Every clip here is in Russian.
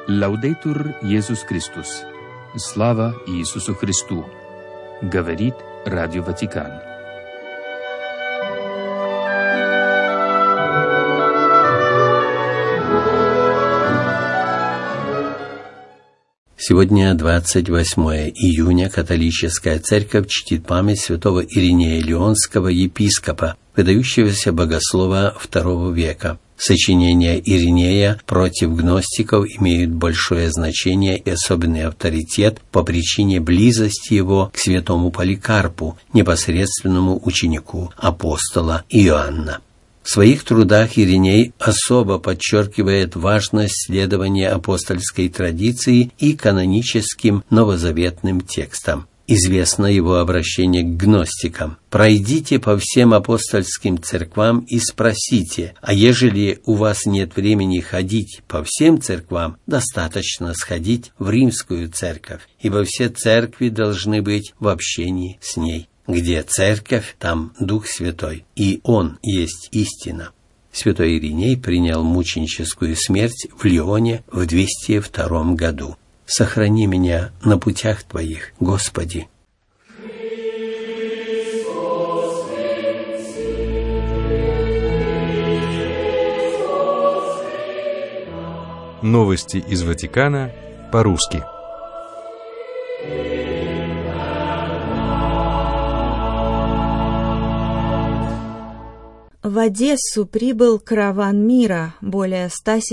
Лаудейтур Иисус Христос. Слава Иисусу Христу. Говорит Радио Ватикан. Сегодня 28 июня католическая церковь чтит память святого Иринея Лионского, епископа, выдающегося богослова II века. Сочинения Иринея против гностиков имеют большое значение и особенный авторитет по причине близости его к святому Поликарпу, непосредственному ученику апостола Иоанна. В своих трудах Ириней особо подчеркивает важность следования апостольской традиции и каноническим новозаветным текстам. Известно его обращение к гностикам: «Пройдите по всем апостольским церквам и спросите, а ежели у вас нет времени ходить по всем церквам, достаточно сходить в римскую церковь, ибо все церкви должны быть в общении с ней. Где церковь, там Дух Святой, и Он есть истина». Святой Ириней принял мученическую смерть в Лионе в 202 году. «Сохрани меня на путях Твоих, Господи». Новости из Ватикана по-русски. В Одессу прибыл караван мира. Более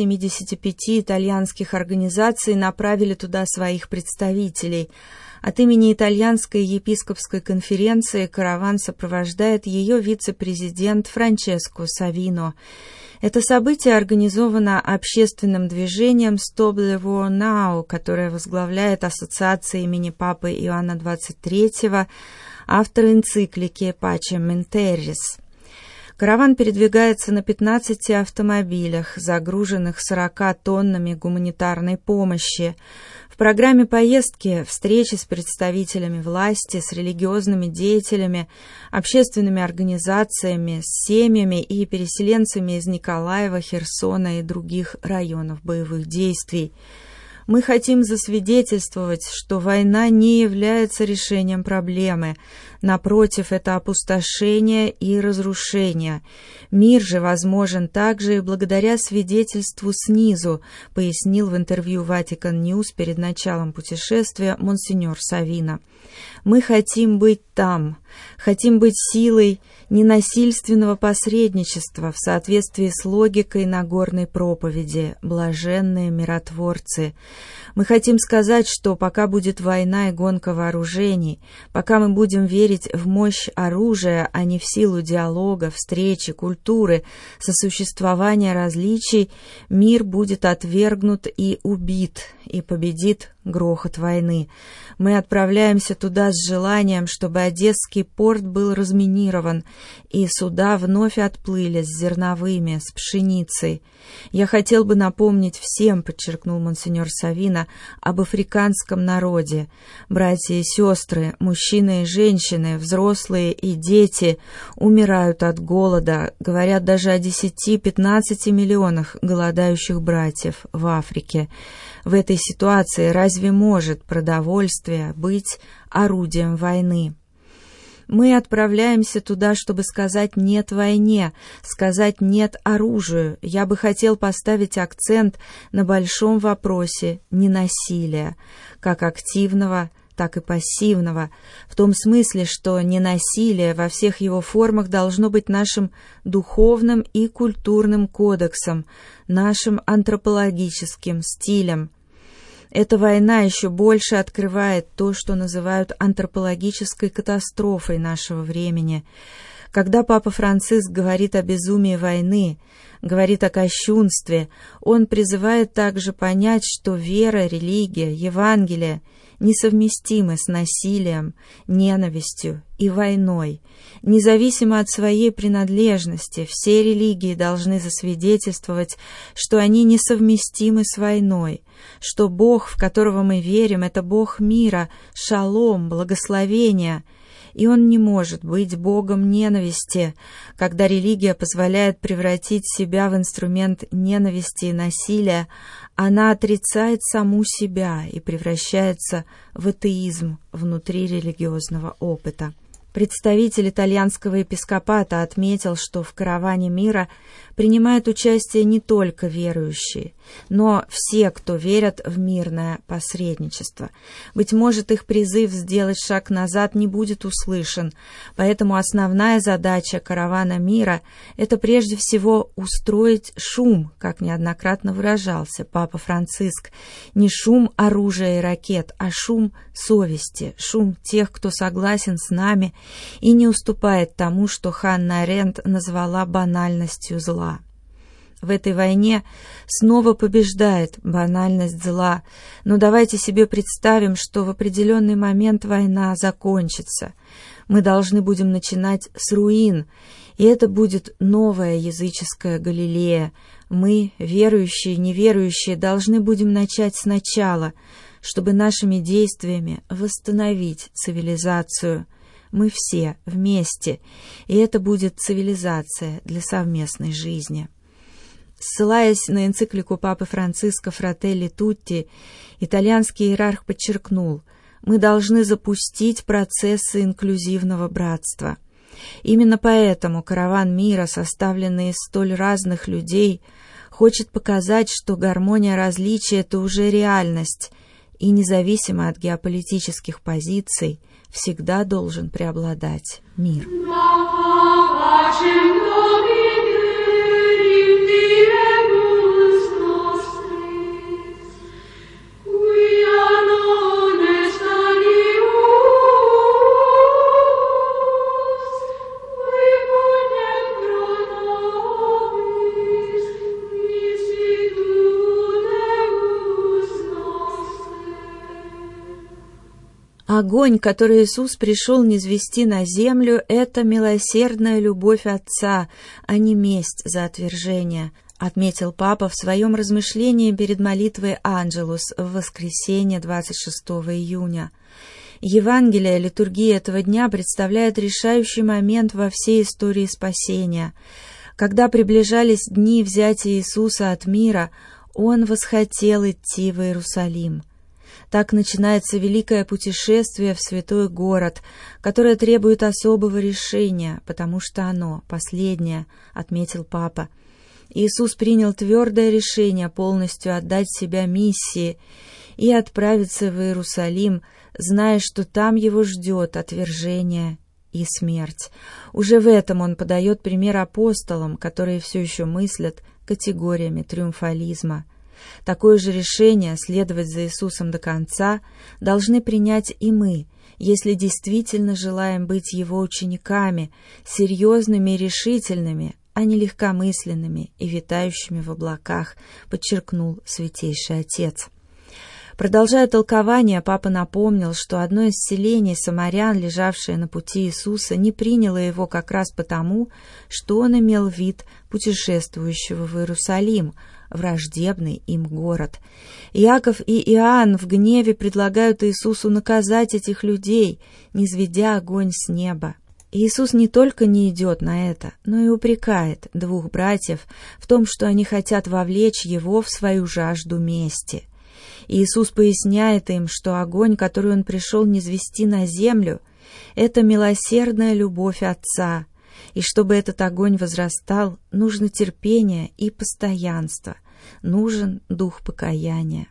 175 итальянских организаций направили туда своих представителей. От имени Итальянской епископской конференции караван сопровождает ее вице-президент Франческо Савино. Это событие организовано общественным движением Stop the War Now, которое возглавляет ассоциация имени Папы Иоанна XXIII, автор энциклики Pacem in Terris. Караван передвигается на 15 автомобилях, загруженных 40 тоннами гуманитарной помощи. В программе поездки встречи с представителями власти, с религиозными деятелями, общественными организациями, с семьями и переселенцами из Николаева, Херсона и других районов боевых действий. Мы хотим засвидетельствовать, что война не является решением проблемы. Напротив, это опустошение и разрушение. Мир же возможен также и благодаря свидетельству снизу, пояснил в интервью Vatican News перед началом путешествия монсеньор Савино. Мы хотим быть там, хотим быть силой ненасильственного посредничества в соответствии с логикой Нагорной проповеди «Блаженные миротворцы». Мы хотим сказать, что пока будет война и гонка вооружений, пока мы будем верить в мощь оружия, а не в силу диалога, встречи, культуры, сосуществования различий, мир будет отвергнут и убит, и победит грохот войны. Мы отправляемся туда с желанием, чтобы Одесский порт был разминирован, и суда вновь отплыли с зерновыми, с пшеницей. Я хотел бы напомнить всем, подчеркнул монсеньор Савино, об африканском народе. Братья и сестры, мужчины и женщины, взрослые и дети умирают от голода, говорят даже о 10-15 миллионах голодающих братьев в Африке. В этой ситуации разве может продовольствие быть орудием войны? Мы отправляемся туда, чтобы сказать «нет» войне, сказать «нет» оружию. Я бы хотел поставить акцент на большом вопросе ненасилия, как активного, так и пассивного, в том смысле, что ненасилие во всех его формах должно быть нашим духовным и культурным кодексом, нашим антропологическим стилем. Эта война еще больше открывает то, что называют антропологической катастрофой нашего времени. Когда Папа Франциск говорит о безумии войны, говорит о кощунстве, он призывает также понять, что вера, религия, Евангелие несовместимы с насилием, ненавистью и войной. Независимо от своей принадлежности, все религии должны засвидетельствовать, что они несовместимы с войной, что Бог, в которого мы верим, это Бог мира, шалом, благословения. и он не может быть Богом ненависти, когда религия позволяет превратить себя в инструмент ненависти и насилия. Она отрицает саму себя и превращается в атеизм внутри религиозного опыта. Представитель итальянского епископата отметил, что в караване мира принимают участие не только верующие, но все, кто верят в мирное посредничество. Быть может, их призыв сделать шаг назад не будет услышан, поэтому основная задача каравана мира – это прежде всего устроить шум, как неоднократно выражался Папа Франциск, не шум оружия и ракет, а шум совести, шум тех, кто согласен с нами и не уступает тому, что Ханна Аренд назвала банальностью зла. В этой войне снова побеждает банальность зла, но давайте себе представим, что в определенный момент война закончится. Мы должны будем начинать с руин, и это будет новая языческая Галилея. Мы, верующие и неверующие, должны будем начать сначала, чтобы нашими действиями восстановить цивилизацию. Мы все вместе, и это будет цивилизация для совместной жизни. Ссылаясь на энциклику Папы Франциска «Фрателли Тутти», итальянский иерарх подчеркнул: мы должны запустить процессы инклюзивного братства. Именно поэтому караван мира, составленный из столь разных людей, хочет показать, что гармония различий – это уже реальность, и независимо от геополитических позиций всегда должен преобладать мир. Огонь, который Иисус пришел низвести на землю, — это милосердная любовь Отца, а не месть за отвержение, отметил Папа в своем размышлении перед молитвой «Анджелус» в воскресенье 26 июня. Евангелие, литургия этого дня представляет решающий момент во всей истории спасения. Когда приближались дни взятия Иисуса от мира, Он восхотел идти в Иерусалим. Так начинается великое путешествие в святой город, которое требует особого решения, потому что оно последнее, отметил Папа. Иисус принял твердое решение полностью отдать себя миссии и отправиться в Иерусалим, зная, что там его ждет отвержение и смерть. Уже в этом он подает пример апостолам, которые все еще мыслят категориями триумфализма. Такое же решение следовать за Иисусом до конца должны принять и мы, если действительно желаем быть Его учениками, серьезными и решительными, а не легкомысленными и витающими в облаках, подчеркнул Святейший Отец. Продолжая толкование, Папа напомнил, что одно из селений самарян, лежавшее на пути Иисуса, не приняло его как раз потому, что он имел вид путешествующего в Иерусалим, враждебный им город. Иаков и Иоанн в гневе предлагают Иисусу наказать этих людей, низведя огонь с неба. Иисус не только не идет на это, но и упрекает двух братьев в том, что они хотят вовлечь его в свою жажду мести. Иисус поясняет им, что огонь, который он пришел низвести на землю, — это милосердная любовь Отца, и чтобы этот огонь возрастал, нужно терпение и постоянство, нужен дух покаяния.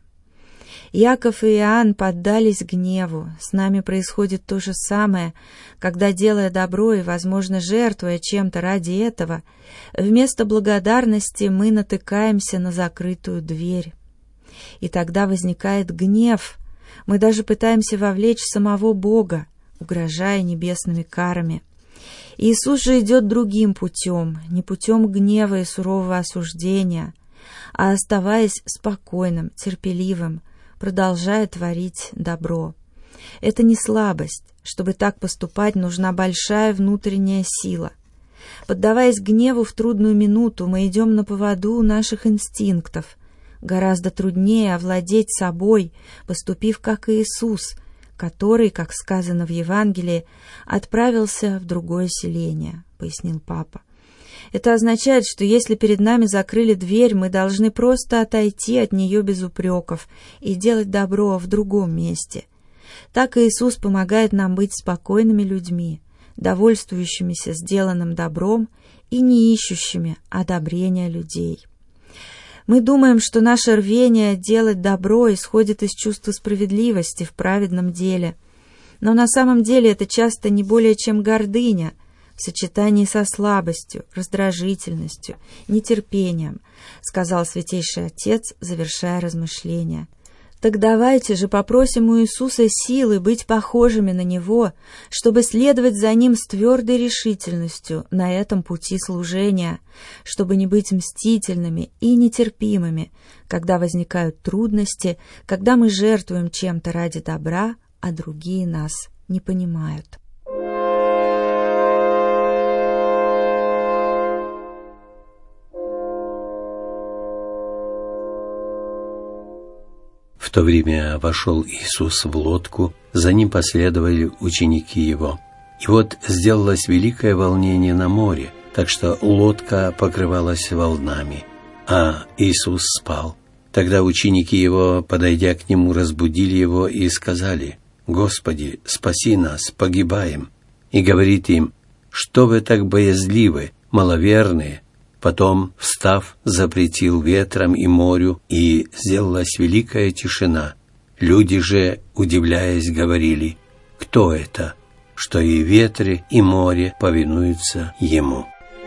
Иаков и Иоанн поддались гневу. С нами происходит то же самое, когда, делая добро и, возможно, жертвуя чем-то ради этого, вместо благодарности мы натыкаемся на закрытую дверь. И тогда возникает гнев. Мы даже пытаемся вовлечь самого Бога, угрожая небесными карами. Иисус же идет другим путем, не путем гнева и сурового осуждения, а оставаясь спокойным, терпеливым, продолжая творить добро. Это не слабость. Чтобы так поступать, нужна большая внутренняя сила. Поддаваясь гневу в трудную минуту, мы идем на поводу наших инстинктов. Гораздо труднее овладеть собой, поступив как Иисус, который, как сказано в Евангелии, отправился в другое селение, пояснил папа. Это означает, что если перед нами закрыли дверь, мы должны просто отойти от нее без упреков и делать добро в другом месте. Так Иисус помогает нам быть спокойными людьми, довольствующимися сделанным добром и не ищущими одобрения людей. Мы думаем, что наше рвение делать добро исходит из чувства справедливости в праведном деле. Но на самом деле это часто не более чем гордыня в сочетании со слабостью, раздражительностью, нетерпением, сказал Святейший Отец, завершая размышления. Так давайте же попросим у Иисуса силы быть похожими на Него, чтобы следовать за Ним с твердой решительностью на этом пути служения, чтобы не быть мстительными и нетерпимыми, когда возникают трудности, когда мы жертвуем чем-то ради добра, а другие нас не понимают. В то время вошел Иисус в лодку, за Ним последовали ученики Его. И вот сделалось великое волнение на море, так что лодка покрывалась волнами, а Иисус спал. Тогда ученики Его, подойдя к Нему, разбудили Его и сказали: «Господи, спаси нас, погибаем!» И говорит им: «Что вы так боязливы, маловерные?» Потом, встав, запретил ветрам и морю, и сделалась великая тишина. Люди же, удивляясь, говорили: «Кто это, что и ветры, и море повинуются Ему?»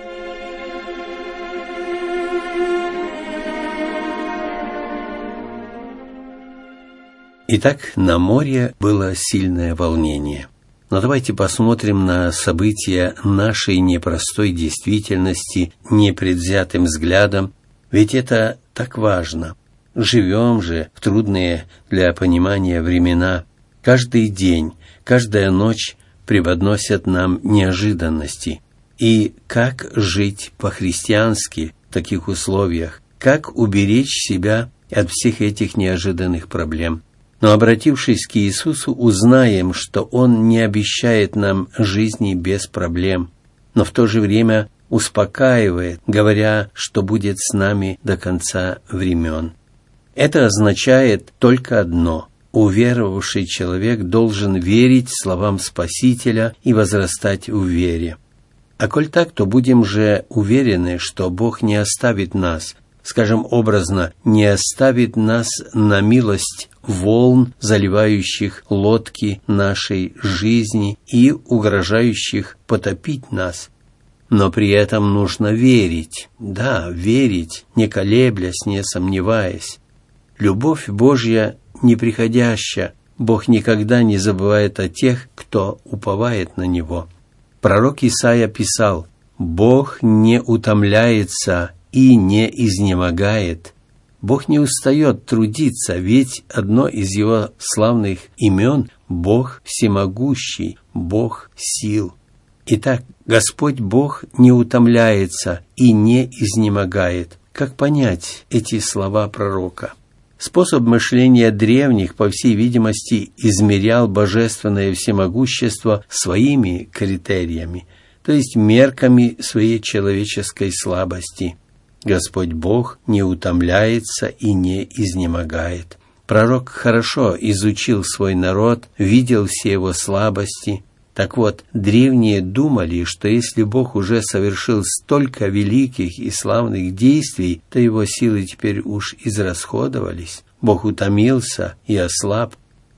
Итак, на море было сильное волнение. Но давайте посмотрим на события нашей непростой действительности непредвзятым взглядом, ведь это так важно. Живем же в трудные для понимания времена. Каждый день, каждая ночь преподносят нам неожиданности. И как жить по-христиански в таких условиях? Как уберечь себя от всех этих неожиданных проблем? Но, обратившись к Иисусу, узнаем, что Он не обещает нам жизни без проблем, но в то же время успокаивает, говоря, что будет с нами до конца времен. Это означает только одно: уверовавший человек должен верить словам Спасителя и возрастать в вере. А коль так, то будем же уверены, что Бог не оставит нас, скажем образно, не оставит нас на милость волн, заливающих лодки нашей жизни и угрожающих потопить нас. Но при этом нужно верить, да, верить, не колеблясь, не сомневаясь. Любовь Божья неприходяща, Бог никогда не забывает о тех, кто уповает на Него. Пророк Исаия писал: «Бог не утомляется и не изнемогает». Бог не устает трудиться, ведь одно из Его славных имен – Бог всемогущий, Бог сил. Итак, Господь Бог не утомляется и не изнемогает. Как понять эти слова пророка? Способ мышления древних, по всей видимости, измерял божественное всемогущество своими критериями, то есть мерками своей человеческой слабости. Господь Бог не утомляется и не изнемогает. Пророк хорошо изучил свой народ, видел все его слабости. Так вот, древние думали, что если Бог уже совершил столько великих и славных действий, то его силы теперь уж израсходовались. Бог утомился и ослаб.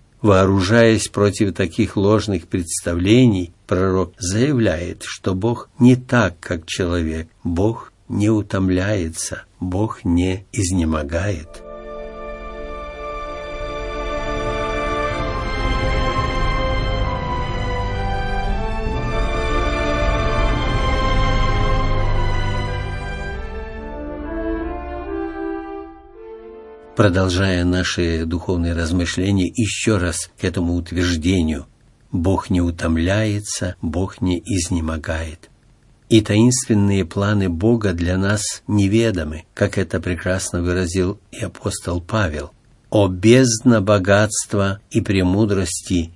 Вооружаясь против таких ложных представлений, пророк заявляет, что Бог не так, как человек. Бог не утомляется, Бог не изнемогает. Продолжая наши духовные размышления, еще раз к этому утверждению: Бог не утомляется, Бог не изнемогает. И таинственные планы Бога для нас неведомы, как это прекрасно выразил и апостол Павел. «О бездна богатства и премудрости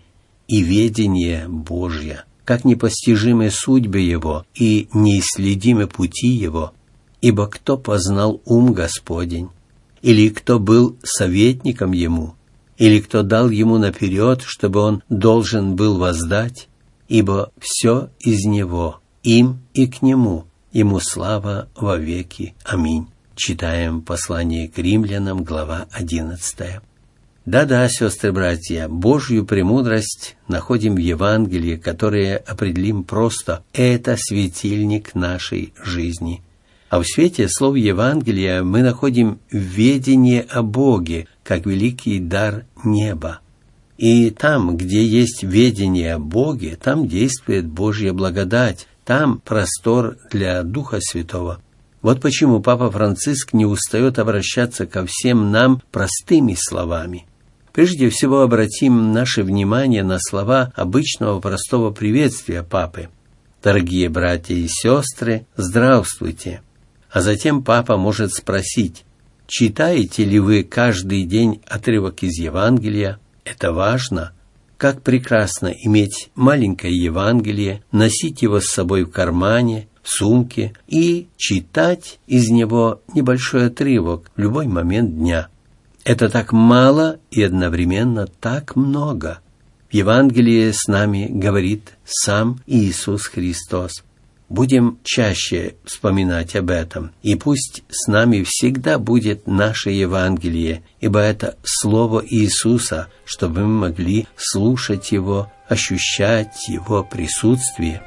и ведение Божье, как непостижимы судьбы Его и неисследимы пути Его. Ибо кто познал ум Господень, или кто был советником Ему, или кто дал Ему наперед, чтобы Он должен был воздать? Ибо все из Него, им и к Нему, Ему слава во веки. Аминь. Читаем послание к Римлянам, глава 11. Да-да, сестры-братья, Божью премудрость находим в Евангелии, которое определим просто: это светильник нашей жизни. А в свете слов Евангелия мы находим ведение о Боге, как великий дар неба. И там, где есть ведение о Боге, там действует Божья благодать, там простор для Духа Святого. Вот почему Папа Франциск не устает обращаться ко всем нам простыми словами. Прежде всего обратим наше внимание на слова обычного простого приветствия Папы. «Дорогие братья и сестры, здравствуйте!» А затем Папа может спросить: читаете ли вы каждый день отрывок из Евангелия? Это важно. Как прекрасно иметь маленькое Евангелие, носить его с собой в кармане, в сумке и читать из него небольшой отрывок в любой момент дня. Это так мало и одновременно так много. В Евангелии с нами говорит сам Иисус Христос. Будем чаще вспоминать об этом, и пусть с нами всегда будет наше Евангелие, ибо это Слово Иисуса, чтобы мы могли слушать Его, ощущать Его присутствие.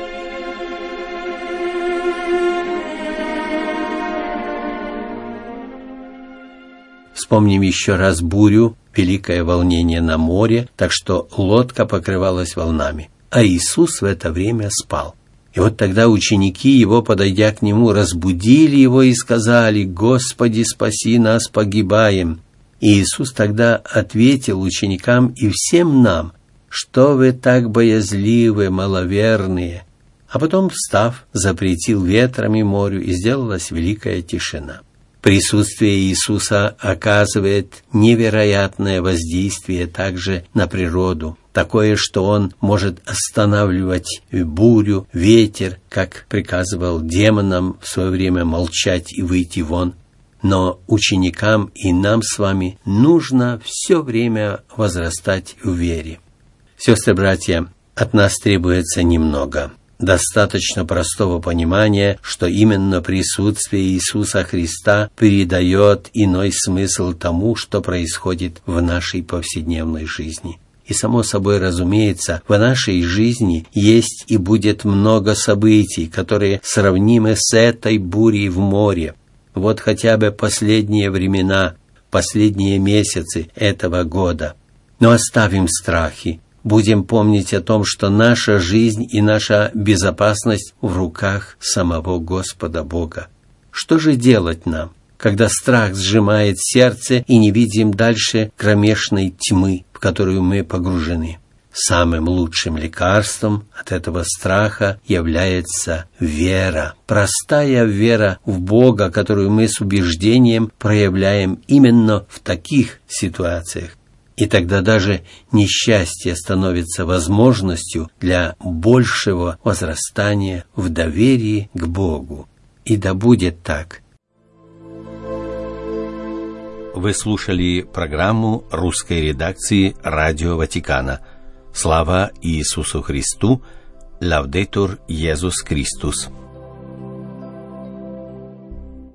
Вспомним еще раз бурю, великое волнение на море, так что лодка покрывалась волнами, а Иисус в это время спал. И вот тогда ученики Его, подойдя к Нему, разбудили Его и сказали: «Господи, спаси нас, погибаем!» И Иисус тогда ответил ученикам и всем нам: «Что вы так боязливы, маловерные?» А потом, встав, запретил ветрам и морю, и сделалась великая тишина. Присутствие Иисуса оказывает невероятное воздействие также на природу, такое, что Он может останавливать бурю, ветер, как приказывал демонам в свое время молчать и выйти вон. Но ученикам и нам с вами нужно все время возрастать в вере. Сестры-братья, от нас требуется немного. Достаточно простого понимания, что именно присутствие Иисуса Христа передает иной смысл тому, что происходит в нашей повседневной жизни. И само собой разумеется, в нашей жизни есть и будет много событий, которые сравнимы с этой бурей в море. Вот хотя бы последние времена, последние месяцы этого года. Но оставим страхи. Будем помнить о том, что наша жизнь и наша безопасность в руках самого Господа Бога. Что же делать нам, когда страх сжимает сердце и не видим дальше кромешной тьмы, в которую мы погружены? Самым лучшим лекарством от этого страха является вера. Простая вера в Бога, которую мы с убеждением проявляем именно в таких ситуациях. И тогда даже несчастье становится возможностью для большего возрастания в доверии к Богу. И да будет так. Вы слушали программу русской редакции Радио Ватикана. Слава Иисусу Христу! Лаудетур Иисус Христос!